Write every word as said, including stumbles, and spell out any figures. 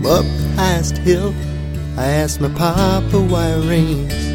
up the highest hill, I asked my papa why it rains.